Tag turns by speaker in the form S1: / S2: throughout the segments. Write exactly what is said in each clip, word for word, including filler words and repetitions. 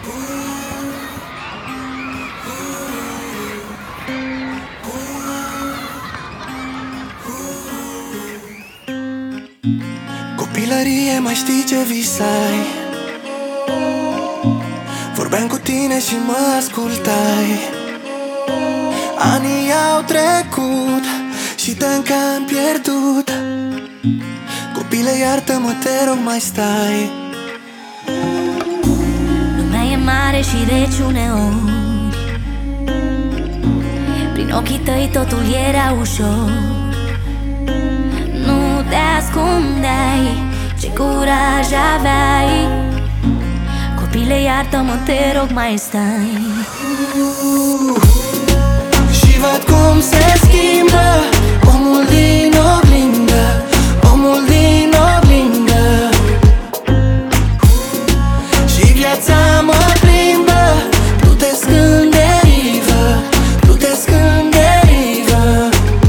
S1: Copilărie, mai știi ce visai? Vorbeam cu tine și mă ascultai. Anii au trecut și te-am cam pierdut. Copile, iartă-mă, te rog, mai stai.
S2: Lumea e mare și reci uneori. Prin ochii tăi totul era ușor. Nu te ascundeai, ce curaj aveai. Copile, iartă-mă, te rog, mai stai.
S1: uh, Și văd cum se schimbă omul din oglindă, omul din oglindă. Și viața mă plimbă, plutesc în derivă, plutesc în derivă.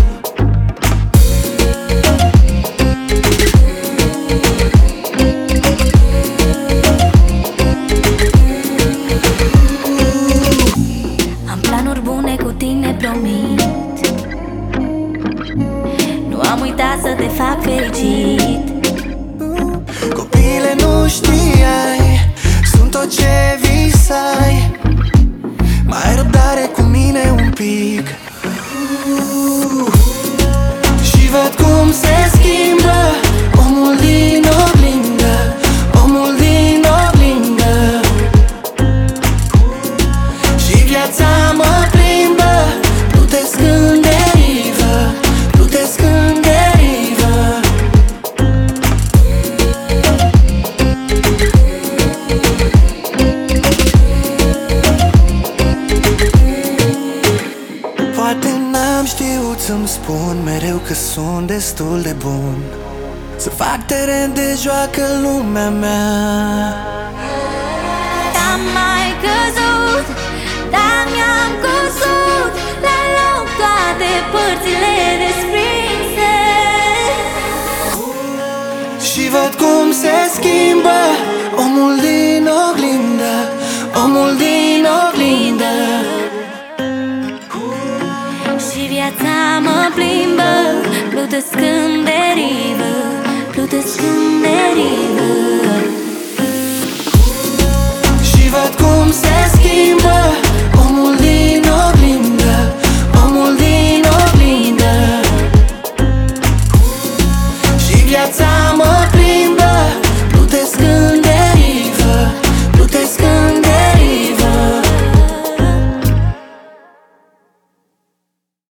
S2: Am planuri bune cu tine, promit. Nu am uitat să te fac fericit.
S1: Copile, nu știai, sunt tot ce visai. Mai ai răbdare cu mine un pic. uh, Și văd cum se schimbă omul din oglindă, omul din oglindă. Și viața mă plimbă, plutesc în derivă, plutesc în derivă. Poate n-am știut să-mi spun mereu că sunt destul de bun să fac teren de joacă lumea mea.
S2: Am mai căzut, dar mi-am căzut la loc toate părțile desprinse.
S1: Și văd cum se schimbă